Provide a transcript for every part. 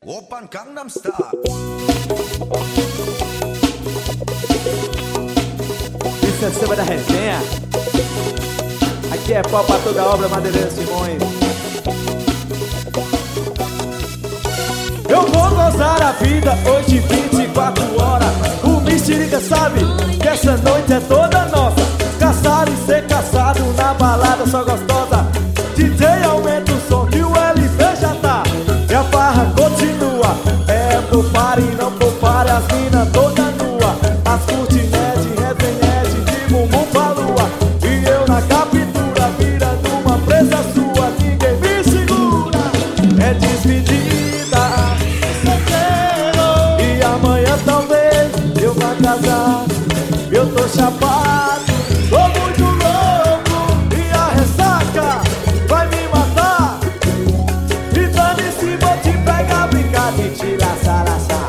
Oppan Gangnam Style. Isso é samba da resenha. Aqui é pau pra toda obra, Madeireira Simões. Eu vou gozar a vida hoje 24 horas. O Mexerica sabe que essa noite é toda nossa. Caçar e ser caçado na balada só gostosa. DJ aumenta o som que o LP já tá. E a farra continua. É pro pare, não pro pare. As minas toda nua. As curtinete, resenhete, de bumbum pra lua. E eu na captura, virando uma presa sua. Ninguém me segura. É despedida. E amanhã talvez eu vá casar. Eu tô chapado, tô muito louco. E a ressaca vai me matar. E dane-se, vou te pegar, brincar de te laçar, laçar.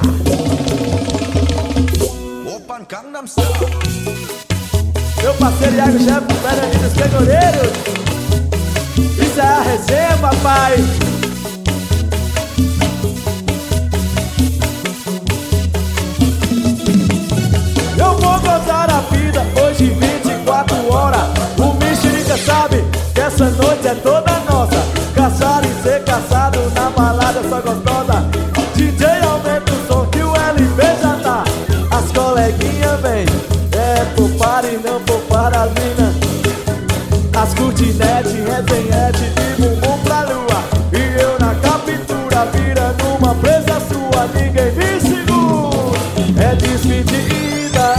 Oppan Gangnam Style. Meu parceiro Iago Chefe, Fernandinho dos Pegoreiros. Isso é a resenha, papai. Eu vou gozar a vida hoje 24 horas. O Mexerica sabe que essa noite é toda nossa. Caçar e ser caçado na balada só gostosa. DJ aumenta o som que o LP já tá. As coleguinhas vem, é pro pare, não pro para as minas. As curtinete, resenhete, de bumbum pra lua. E eu na captura, virando uma presa sua. Ninguém me segura, é despedida.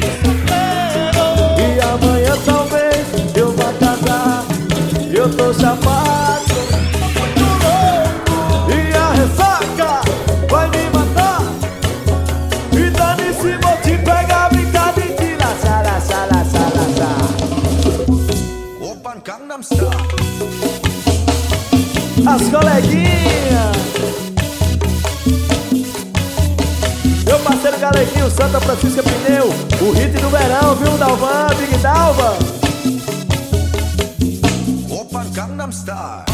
E amanhã talvez eu vá casar. Eu tô chapado, muito louco. E a ressaca vai me matar. E dane-se, vou te pegar, brincar de te laçar, laçar, laçar, laçar. Oppan Gangnam Style. As coleguinhas. Meu parceiro Galeguinho, Santa Francisca Pneu. O hit do verão, viu, Dalvan, Big Dalva. Oppan Gangnam Style.